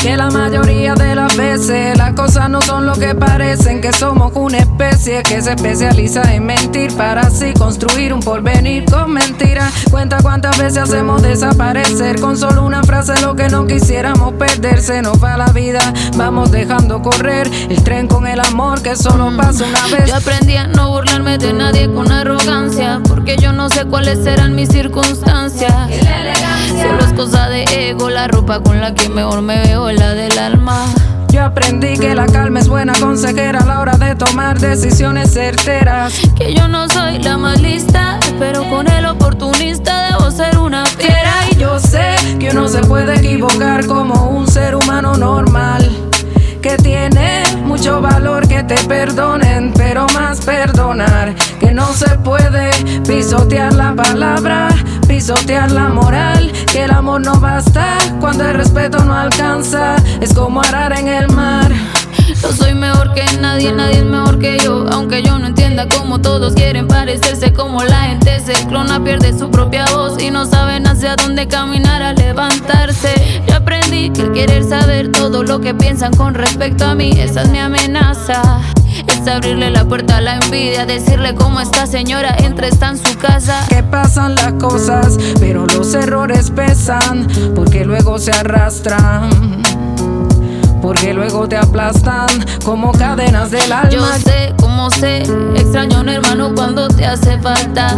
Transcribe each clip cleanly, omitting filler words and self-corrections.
que la mayoría de las veces las cosas no son lo que parecen, que somos una especie que se especializa en mentir para así construir un porvenir con mentiras. Cuenta cuántas veces hacemos desaparecer con solo una frase lo que no quisiéramos perder. Se nos va la vida, vamos dejando correr el tren con el amor que solo pasa una vez. Yo aprendí a no burlarme de nadie con arrogancia, porque yo no sé cuáles serán mis circunstancias. Solo es cosa de ego, la ropa con la que mejor me veo es la del alma. Yo aprendí que la calma es buena consejera a la hora de tomar decisiones certeras. Que yo no soy la más lista, pero con el oportunista debo ser una fiera. Y yo sé que uno se puede equivocar como un ser humano normal, que tiene mucho valor que te perdonen, pero más perdonar, que no se puede pisotear la palabra, pisotear la moral, que el amor no basta cuando el respeto no alcanza, es como arar en el mar. Yo soy mejor que nadie, nadie es mejor que yo. Aunque yo no entienda cómo todos quieren parecerse, como la gente se clona, pierde su propia voz y no saben hacia dónde caminar al levantarse. Yo aprendí que el querer saber todo lo que piensan con respecto a mí, esa es mi amenaza. Es abrirle la puerta a la envidia, decirle cómo esta señora está en su casa. Que pasan las cosas, pero los errores pesan, porque luego se arrastran, porque luego te aplastan como cadenas del alma. Yo sé cómo sé, extraño a un hermano cuando te hace falta.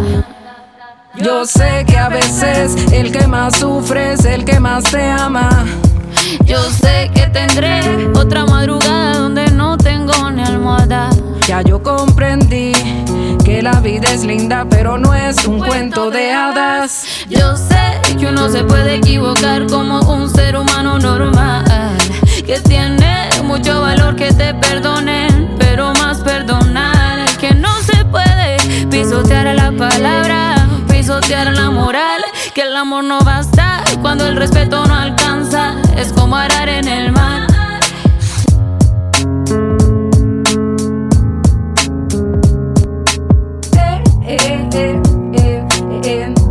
Yo sé que a veces el que más sufre es el que más te ama. Yo sé que tendré otra madrugada donde no tengo ni almohada. Ya yo comprendí que la vida es linda, pero no es un cuento de hadas. Yo sé que uno se puede equivocar como un ser humano normal, que tiene mucho valor que te perdonen, pero más perdonar, que no se puede pisotear la palabra, pisotear la moral, que el amor no basta cuando el respeto no alcanza, es como arar en el mar. Eh, eh, eh, eh, eh.